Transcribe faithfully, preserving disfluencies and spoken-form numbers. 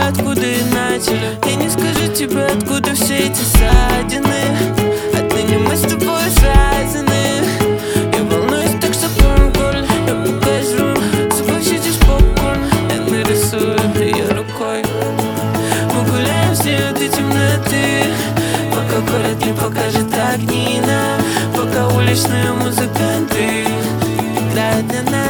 откуда иначе. Я не скажу тебе, откуда все эти ссадины. Отныне мы с тобой связаны. Я волнуюсь, так что помни, коль я покажу. Согласитесь, попкорн, я нарисую ее рукой. Мы гуляем с ней от темноты, пока город не покажет огни нам, пока уличные музыканты играют для нас.